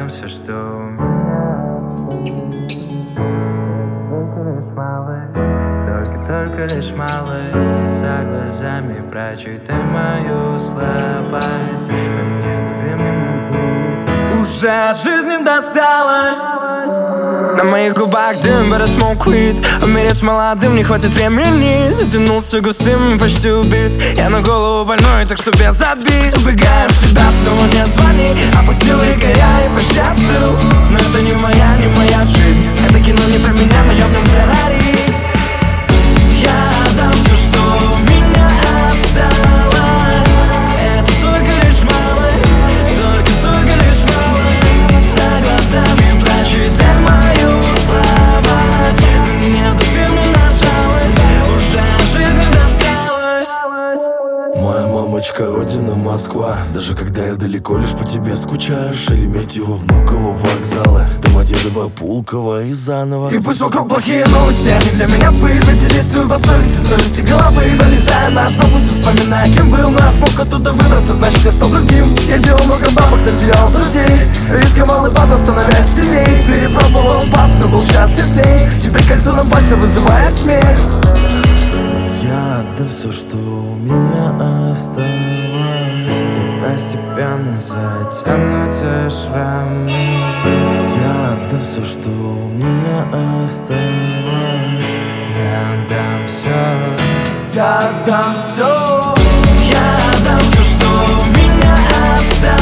отдам все, что у меня. Только лишь малость. За глазами прочитай мою слабость. Уже от жизни досталось. На моих губах дым, but I smoke weed. Умереть молодым не хватит времени. Затянулся густым, почти убит. Я на голову больной, так что без обид. Убегаю от себя, снова не звони. Опустил якоря и почти остыл. Но это не моя жизнь. Это кино не про меня, но я в нем сценарист. Я отдам все, что у меня осталось. Это только лишь малость. Только лишь малость. За глазами прочитай мою слабость. Нет времени на жалость. Уже от жизни досталось. Моя мамочка, родина Москва. Даже когда я далеко, лишь по тебе скучаю. Шереметьево, Внуково, вокзалы, Домодедово, Пулково и заново. И пусть вокруг плохие новости, они для меня пыль. Ведь я действую по совести головы. Долетая над пропастью, вспоминая, кем был. Но я смог оттуда выбраться, значит я стал другим. Я делал много бабок, так делал друзей. Рисковал и падал, становясь сильней. Перепробовал пап, но был счастлив с ней. Теперь кольцо на пальце вызывает смех. Я отдам все, что у меня осталось. И постепенно затянутся шрамы. Я отдам все, что у меня осталось. Я отдам все. Я отдам все. Я отдам все, что у меня осталось.